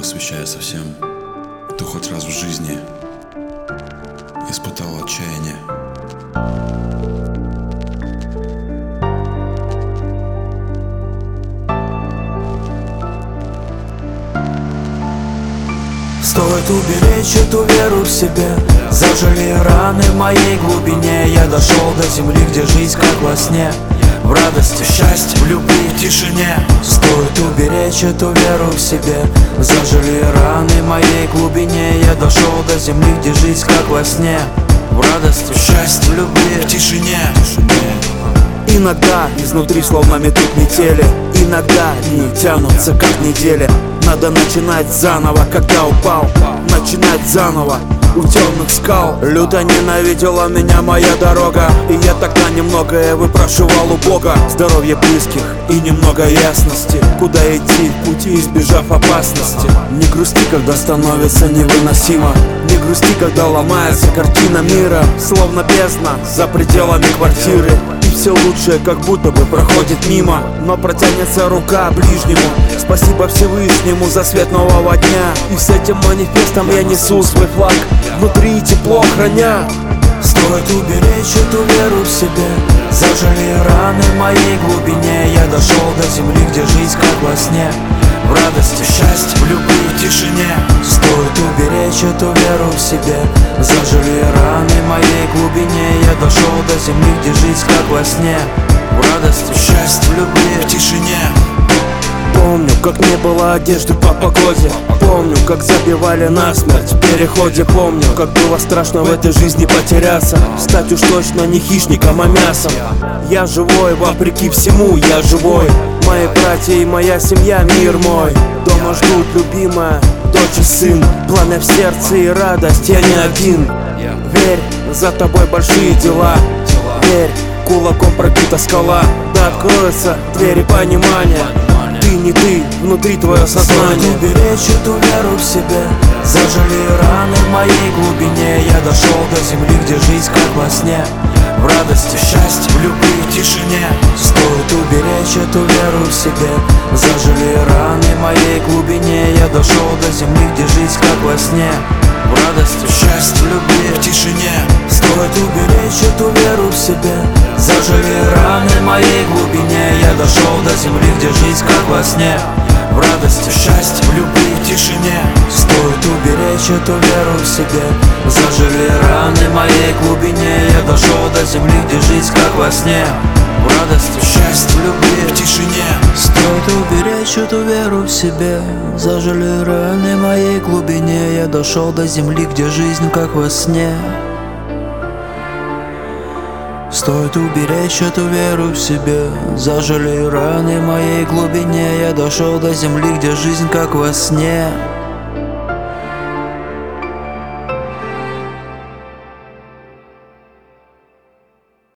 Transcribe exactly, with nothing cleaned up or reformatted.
посвящается всем, кто хоть раз в жизни испытал отчаяние. Стоит уберечь эту веру в себе. Зажили раны в моей глубине. Я дошел до земли, где жизнь как во сне. В радости, счастье, в любви, в тишине. Стоит уберечь эту веру в себе. Зажили раны в моей глубине. Я дошел до земли, где жизнь как во сне. В радости, в счастье, в любви, в тишине. Иногда изнутри словно метут метели. Иногда дни тянутся как недели. Надо начинать заново, когда упал. Начинать заново у темных скал. Люто ненавидела меня моя дорога, и я тогда немногое выпрашивал у Бога. Здоровье близких и немного ясности, куда идти в пути, избежав опасности. Не грусти, когда становится невыносимо. Не грусти, когда ломается картина мира. Словно бездна за пределами квартиры. Все лучшее как будто бы проходит мимо, но протянется рука ближнему. Спасибо Всевышнему за свет нового дня. И с этим манифестом я несу свой флаг, внутри тепло храня. Стоит уберечь эту веру в себе. Зажили раны в моей глубине. Я дошел до земли, где жизнь как во сне. В радости, счастье, в любви, в тишине. Стоит уберечь эту веру в себе. Зажили раны в моей глубине. Я дошел до земли, где жизнь как во сне. В радости, счастье, в любви, в тишине. Помню, как не было одежды по погоде. Помню, как забивали насмерть в переходе. Помню, как было страшно в этой жизни потеряться. Стать уж точно не хищником, а мясом. Я живой, вопреки всему, я живой. Мои братья и моя семья, мир мой. Дома ждут любимая дочь и сын. Пламя в сердце и радость, я не один. Верь, за тобой большие дела. Верь, кулаком пробита скала. Да откроются двери понимания. Ты не ты, внутри твое сознание. Стоит уберечь эту веру в себе. Зажили раны в моей глубине. Я дошел до земли, где жизнь как во сне. В радости, счастье, в любви, в тишине. Стоит уберечь эту веру в себе. Зажили раны в моей глубине. Я дошел до земли, где жизнь как во сне. В радости, счастье, в любви, в тишине. Стоит уберечь эту веру в себе. Зажили раны в моей глубине. Я дошел до земли, где жизнь как во сне. В радости, счастье, в любви, в тишине. Стоит уберечь эту веру в себе. Зажили раны в моей глубине. Я дошел до земли, где жизнь как во сне. В радости, счастье, в любви, в тишине. Стоит уберечь эту веру в себе. Зажили раны в моей глубине. Я дошел до земли, где жизнь как во сне. Стоит уберечь эту веру в себе. Зажили раны в моей глубине. Я дошел до земли, где жизнь как во сне.